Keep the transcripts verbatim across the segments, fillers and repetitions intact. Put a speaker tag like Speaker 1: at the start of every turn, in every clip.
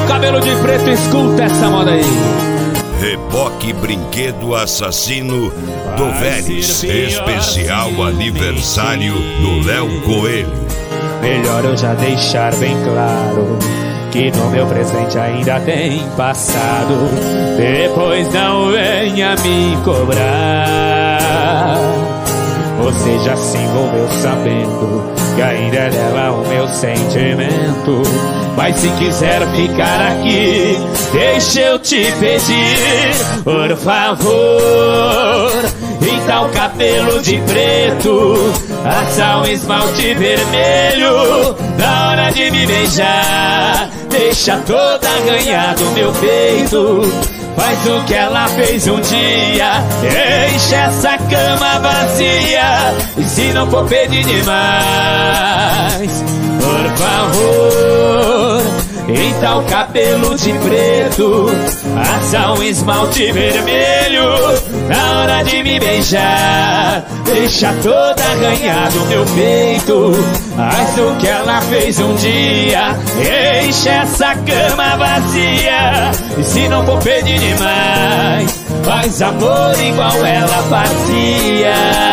Speaker 1: cabelo de preto, escuta essa moda aí.
Speaker 2: Reboque Brinquedo Assassino do Vélez, especial aniversário do Léo Coelho.
Speaker 1: Melhor eu já deixar bem claro que no meu presente ainda tem passado. Depois não venha me cobrar. Você já se envolveu sabendo que ainda é dela o meu sentimento. Mas se quiser ficar aqui, deixa eu te pedir, por favor, pinta o cabelo de preto, passa um esmalte vermelho na hora de me beijar. Deixa toda arranhada o meu peito, faz o que ela fez um dia, enche essa cama vazia. E se não for pedir demais, por favor, pinta o cabelo de preto, passa um esmalte vermelho na hora de me beijar. Deixa toda arranhada o meu peito, faz o que ela fez um dia, enche essa cama vazia. E se não for pedir demais, faz amor igual ela fazia.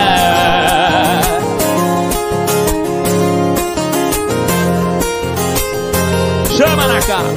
Speaker 1: Chama na cara.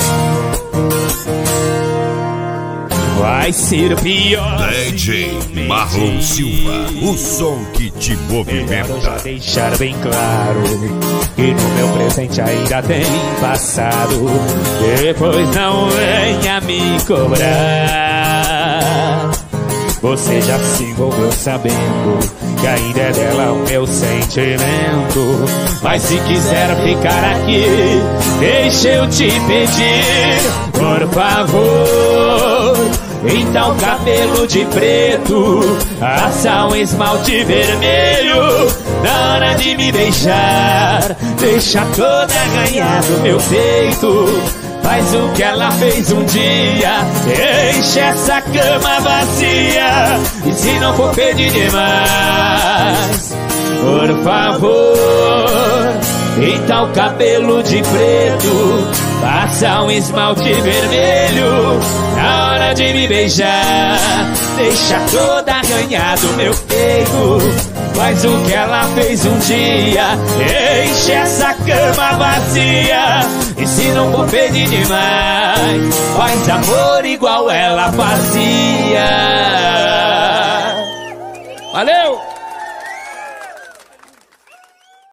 Speaker 1: Vai ser pior.
Speaker 2: D J Marlon Silva, o som que te movimenta.
Speaker 1: Quero já deixar bem claro que no meu presente ainda tem passado. Depois não venha me cobrar. Você já se envolveu sabendo que ainda é dela o meu sentimento. Mas se quiser ficar aqui, deixa eu te pedir, por favor, pinta o cabelo de preto, passa um esmalte vermelho na hora de me beijar. Deixa toda arranhada o meu peito, faz o que ela fez um dia, enche essa cama vazia. E se não for pedir demais, por favor, pinta o cabelo de preto, passa um esmalte vermelho na hora de me beijar. Deixa toda arranhada o meu peito, faz o que ela fez um dia, enche essa cama vazia. E se não for pedir demais, faz amor igual ela fazia. Valeu!